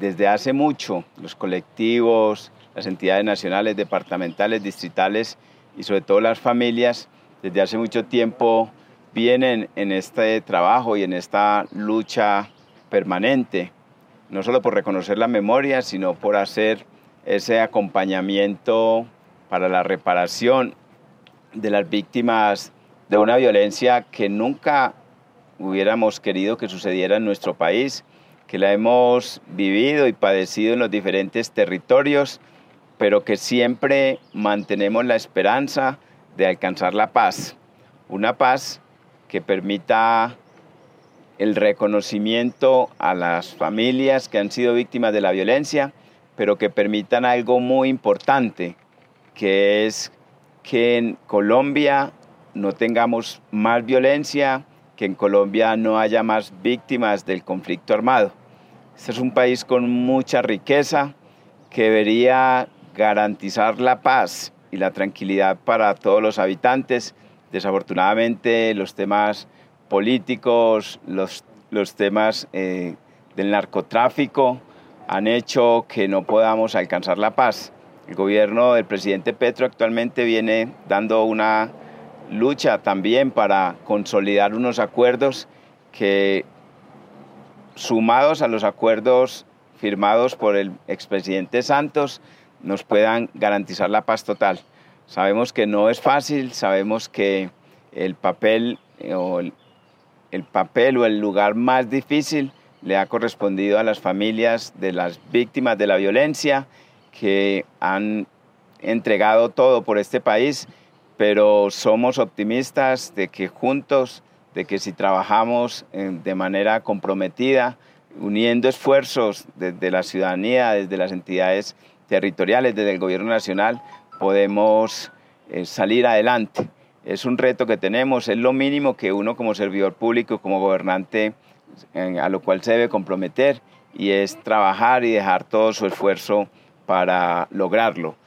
desde hace mucho los colectivos, las entidades nacionales, departamentales, distritales y sobre todo las familias, desde hace mucho tiempo vienen en este trabajo y en esta lucha permanente, no solo por reconocer la memoria, sino por hacer ese acompañamiento para la reparación de las víctimas de una violencia que nunca hubiéramos querido que sucediera en nuestro país, que la hemos vivido y padecido en los diferentes territorios, pero que siempre mantenemos la esperanza de alcanzar la paz. Una paz que permita el reconocimiento a las familias que han sido víctimas de la violencia, pero que permitan algo muy importante, que es que en Colombia no tengamos más violencia, que en Colombia no haya más víctimas del conflicto armado. Este es un país con mucha riqueza que debería garantizar la paz y la tranquilidad para todos los habitantes. Desafortunadamente, los temas políticos, los temas del narcotráfico han hecho que no podamos alcanzar la paz. El gobierno del presidente Petro actualmente viene dando una lucha también para consolidar unos acuerdos que, sumados a los acuerdos firmados por el expresidente Santos, nos puedan garantizar la paz total. Sabemos que no es fácil, sabemos que el papel o el lugar más difícil le ha correspondido a las familias de las víctimas de la violencia que han entregado todo por este país, pero somos optimistas de que juntos, de que si trabajamos de manera comprometida, uniendo esfuerzos desde la ciudadanía, desde las entidades territoriales, desde el gobierno nacional, podemos salir adelante. Es un reto que tenemos, es lo mínimo que uno como servidor público, como gobernante, a lo cual se debe comprometer, y es trabajar y dejar todo su esfuerzo para lograrlo.